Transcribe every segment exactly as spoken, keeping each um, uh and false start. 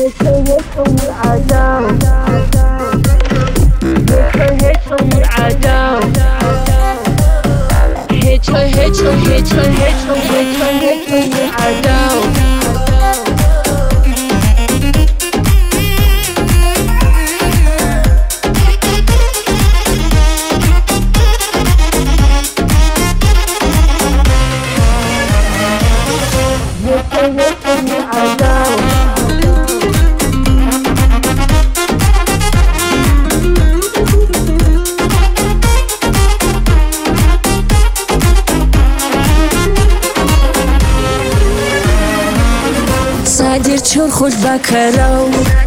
Sadr chorkhol bakarau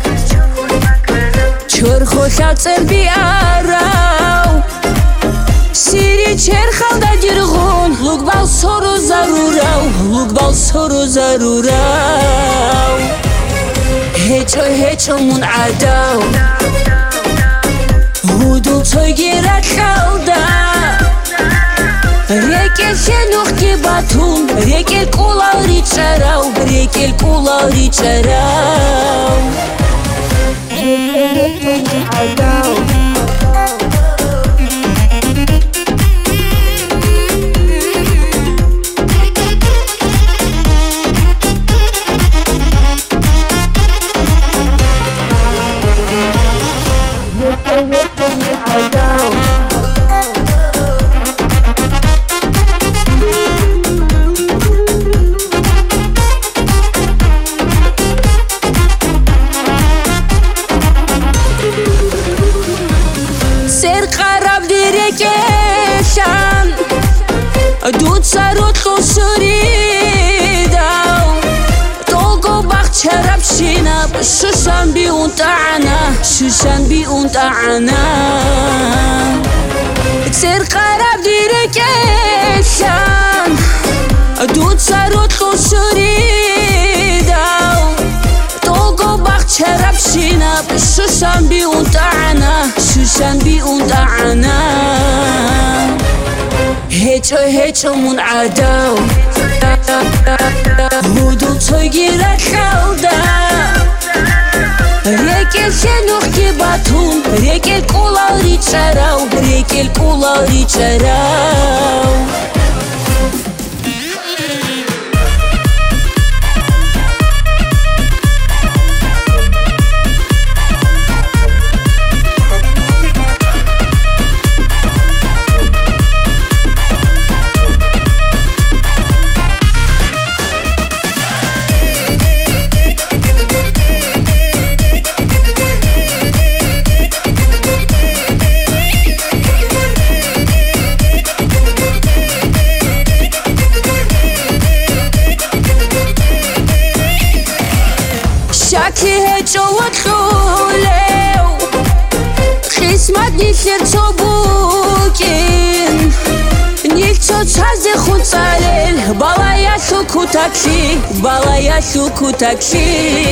chorkhol atserbi arau Siri cherkhal da dirghon lugbal soru zarurau lugbal soru zarurau Hecho hecho mun adau Hudul toygira khalda Rekel şenoxki batun Rekel kulağri çarau Rekel kulağri çarau Ser qarab direkeshan Dud sarot khusridau Togo bakhcharab shinab Shushan bi unta'ana Shushan bi unta'ana Ser qarab direkeshan Dud sarot khusridau Togo bakhcharab shinab Shushan bi unta'ana Shushan bi unta'ana Hecho hecho mun adau Hudul toygira khalda Rekel şenoxki batun Rekel kulağri çarau Rekel kulağri çarau Shaki hecho watluleu Qismat nilcherto bukin Nilcho chaze khutsalel Balaya shukutakshi Balaya shukutakshi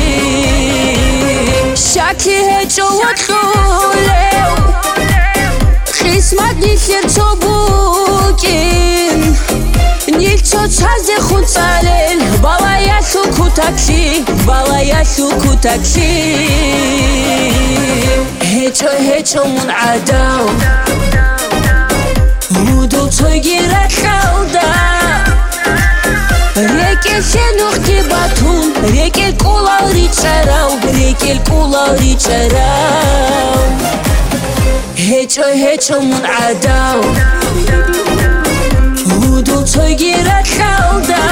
Shaki hecho watluleu Qismat nilcherto bukin Nilcho chaze khutsalel Balaya shukutakshi Balaya shukutakshi Hecho hecho mun adau Hudul toygira khalda Rekel şenoxki batun Rekel kulağri çarau Rekel kulağri çarau Hecho hecho mun adau Hudul toygira khalda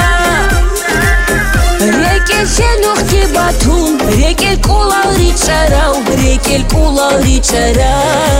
Rekel şenoxki batun Rekel kulağri çarau Rekel kulağri çarau